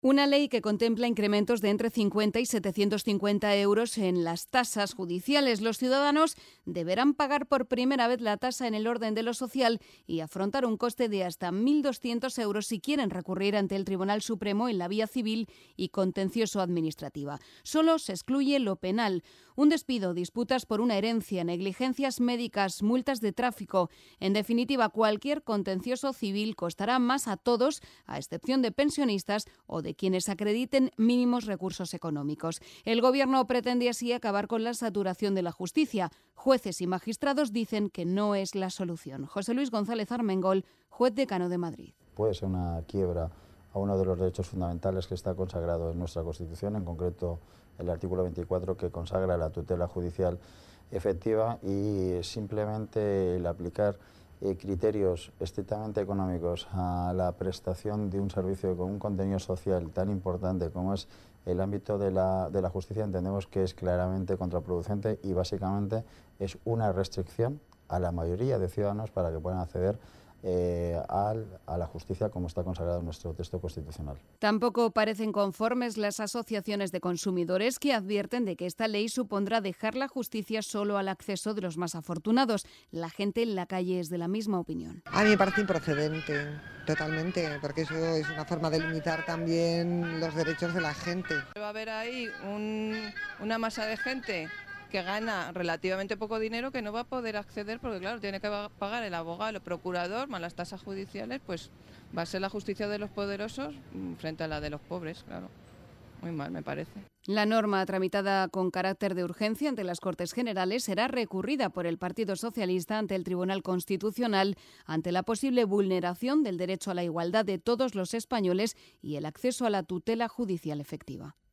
Una ley que contempla incrementos de entre 50 y 750 euros en las tasas judiciales. Los ciudadanos deberán pagar por primera vez la tasa en el orden de lo social y afrontar un coste de hasta 1.200 euros si quieren recurrir ante el Tribunal Supremo en la vía civil y contencioso administrativa. Solo se excluye lo penal. Un despido, disputas por una herencia, negligencias médicas, multas de tráfico. En definitiva, cualquier contencioso civil costará más a todos, a excepción de pensionistas o de quienes acrediten mínimos recursos económicos. El Gobierno pretende así acabar con la saturación de la justicia. Jueces y magistrados dicen que no es la solución. José Luis González Armengol, juez decano de Madrid. Puede ser una quiebra a uno de los derechos fundamentales que está consagrado en nuestra Constitución, en concreto el artículo 24, que consagra la tutela judicial efectiva, y simplemente el aplicar criterios estrictamente económicos a la prestación de un servicio con un contenido social tan importante como es el ámbito de la justicia, entendemos que es claramente contraproducente y básicamente es una restricción a la mayoría de ciudadanos para que puedan acceder a la justicia como está consagrado en nuestro texto constitucional. Tampoco parecen conformes las asociaciones de consumidores, que advierten de que esta ley supondrá dejar la justicia solo al acceso de los más afortunados. La gente en la calle es de la misma opinión. A mí me parece improcedente, totalmente, porque eso es una forma de limitar también los derechos de la gente. Va a haber ahí una masa de gente que gana relativamente poco dinero, que no va a poder acceder porque, claro, tiene que pagar el abogado, el procurador, más las tasas judiciales, pues va a ser la justicia de los poderosos frente a la de los pobres, claro. Muy mal, me parece. La norma, tramitada con carácter de urgencia ante las Cortes Generales, será recurrida por el Partido Socialista ante el Tribunal Constitucional ante la posible vulneración del derecho a la igualdad de todos los españoles y el acceso a la tutela judicial efectiva.